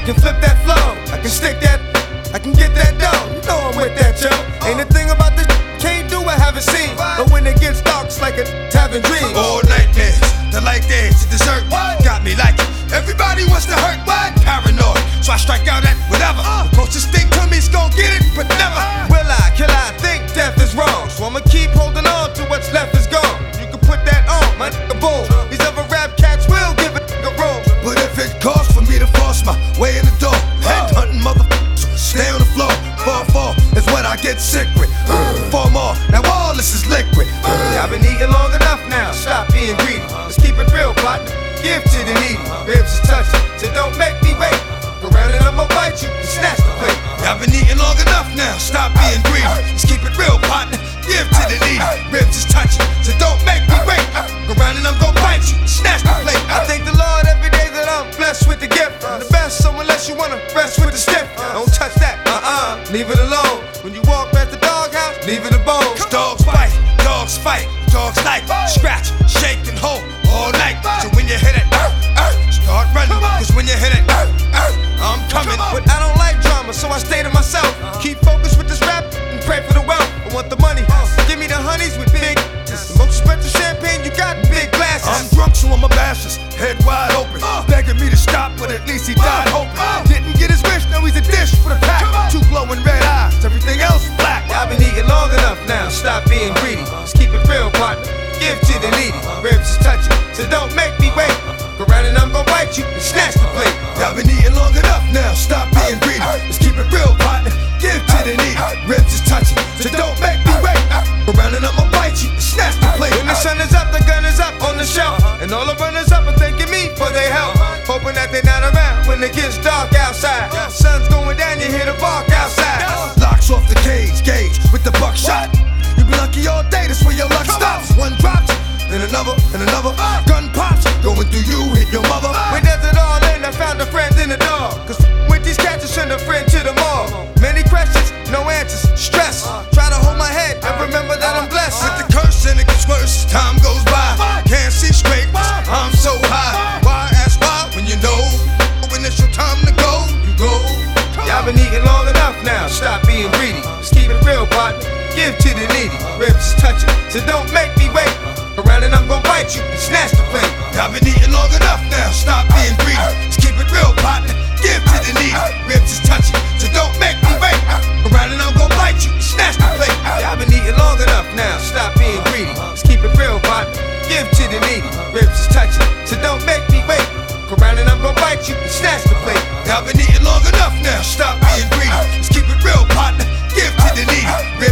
can flip that flow, I can stick that, I can get that dough. You know I'm with that, yo. Ain't a thing about this can't do I haven't seen. But when it gets dark, it's like a having dreams. All nightmares, the light dance, the dessert got me like it. Everybody wants to hurt, what? Paranoid, so I strike out at whatever. The closest thing to me's gon' get it, but never. Will I, kill I think death is wrong, so I'ma keep holding on to what's left is gone. You can put that on, my nigga, boom. These other rap cats will give it a room. But if it costs for me to force my way in the door, head hunting motherfuckers, stay on the floor. 4-4 is what I get sick with. 4 more, now all this is liquid. I've been eating long enough now, stop being greedy. Let's keep it real, partner, give to the needy. Ribs is touching, so don't make me wait. Go round and I'ma bite you and snatch the plate. I've been eating long enough now, stop being greedy. Let's keep it real, partner, give to the needy. Ribs is touching, so don't make me wait. Go round and I'm gon' bite you, snatch the plate. I thank the Lord every day that I'm blessed with the gift. I'm the best, so unless you wanna rest with the stiff, don't touch that, leave it alone. When you walk past the doghouse, leave it alone. Dogs bite, dogs fight, dogs like scratch, shake and hold all night. So when you hit it, start running. Cause when you hit it, I'm coming. But I don't like drama, so I stay to myself. Keep focused with this rap and pray for the wealth. I want the money, give me the honeys with big. The most expensive champagne you got, big glasses. I'm drunk, so I'm a bashes, head wide open, begging me to stop, but at least he died hoping. Didn't get his wish, now he's a dish for the pack. 2 glowing red eyes, everything else black. I've been eating long enough now, stop being greedy. Let's keep it real, partner, give to the needy. Ribs is touching, so don't make me wait. Go round and I'm gon' bite you and snatch the plate. I've been eating long enough now, stop being greedy. Let's keep it real, partner, give to the needy. Ribs is touching, so don't make me wait. Go round and I'ma bite you and snatch the plate. When the sun is up, the gun is up on the shelf. And all the runners up are thanking me for their help. Hoping that they're not around when it gets dark outside. Sun's going down, you hear the bark outside. Locks off the cage, gauge with the buckshot. You be lucky all day, that's where your luck stops. One drops, then another, and another. Gun pops, going through you, hit your mother. When does it all end? I found a friend in the dog. Cause with these cats, I send a friend to the mall. Many questions, no answers, stress. Try to hold my head and remember that I'm blessed. With the curse and it gets worse as time goes by. Can't see straight, I'm so high. Why ask why when you know when it's your time to go, you go. Y'all been eating long enough now, stop being greedy. Let's keep it real, partner, give to the needy. Ribs is touching, so don't make me wait. Around and I'm gon' bite you and snatch the plate. I've been eating long enough now, stop being greedy. Let's keep it real, partner, give to the needy. Ribs is touching, so don't make me wait. Around and I'm gon' bite you and snatch the plate. Y'all been eating long enough now, stop being greedy. Let's keep it real, partner, give to the needy. Ribs is touching, so don't make me wait. Around and I'm gon' bite you and snatch the plate. I've been eating long enough now, stop being greedy. Let's keep it real, partner, give to the needy.